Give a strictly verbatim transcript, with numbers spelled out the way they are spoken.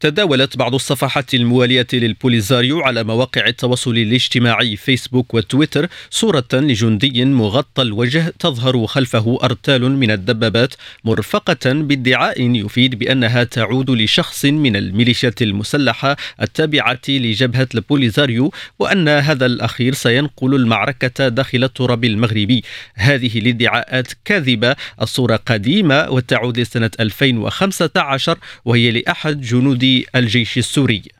تداولت بعض الصفحات الموالية للبوليزاريو على مواقع التواصل الاجتماعي فيسبوك وتويتر صورة لجندي مغطى الوجه تظهر خلفه أرتال من الدبابات مرفقة بادعاء يفيد بأنها تعود لشخص من الميليشيات المسلحة التابعة لجبهة البوليزاريو، وأن هذا الأخير سينقل المعركة داخل التراب المغربي. هذه الادعاءات كاذبة، الصورة قديمة وتعود لسنة ألفين وخمسة عشر، وهي لأحد جنود الجيش السوري.